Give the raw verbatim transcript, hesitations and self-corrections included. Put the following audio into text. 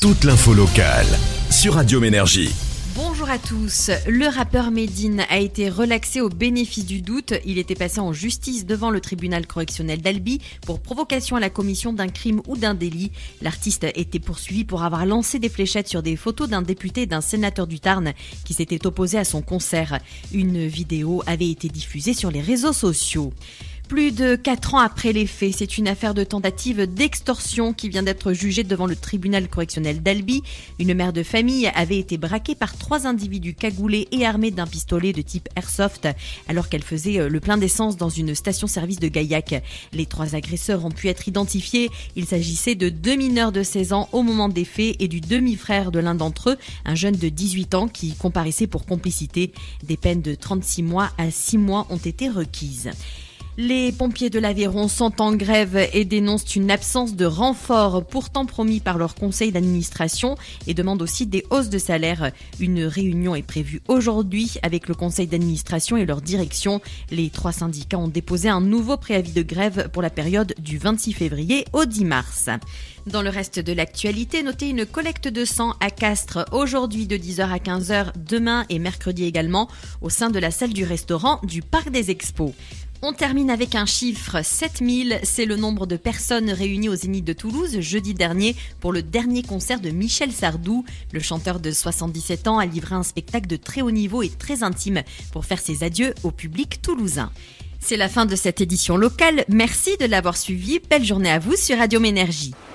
toute l'info locale sur Radio Ménergie. Bonjour à tous. Le rappeur Medine a été relaxé au bénéfice du doute. Il était passé en justice devant le tribunal correctionnel d'Albi pour provocation à la commission d'un crime ou d'un délit. L'artiste était poursuivi pour avoir lancé des fléchettes sur des photos d'un député et d'un sénateur du Tarn qui s'était opposé à son concert. Une vidéo avait été diffusée sur les réseaux sociaux. Plus de quatre ans après les faits, c'est une affaire de tentative d'extorsion qui vient d'être jugée devant le tribunal correctionnel d'Albi. Une mère de famille avait été braquée par trois individus cagoulés et armés d'un pistolet de type airsoft alors qu'elle faisait le plein d'essence dans une station-service de Gaillac. Les trois agresseurs ont pu être identifiés. Il s'agissait de deux mineurs de seize ans au moment des faits et du demi-frère de l'un d'entre eux, un jeune de dix-huit ans qui comparaissait pour complicité. Des peines de trente-six mois à six mois ont été requises. Les pompiers de l'Aveyron sont en grève et dénoncent une absence de renfort pourtant promis par leur conseil d'administration et demandent aussi des hausses de salaire. Une réunion est prévue aujourd'hui avec le conseil d'administration et leur direction. Les trois syndicats ont déposé un nouveau préavis de grève pour la période du vingt-six février au dix mars. Dans le reste de l'actualité, notez une collecte de sang à Castres aujourd'hui de dix heures à quinze heures, demain et mercredi également au sein de la salle du restaurant du Parc des Expos. On termine avec un chiffre, sept mille, c'est le nombre de personnes réunies au Zénith de Toulouse jeudi dernier pour le dernier concert de Michel Sardou. Le chanteur de soixante-dix-sept ans a livré un spectacle de très haut niveau et très intime pour faire ses adieux au public toulousain. C'est la fin de cette édition locale, merci de l'avoir suivi, belle journée à vous sur Radio Ménergie.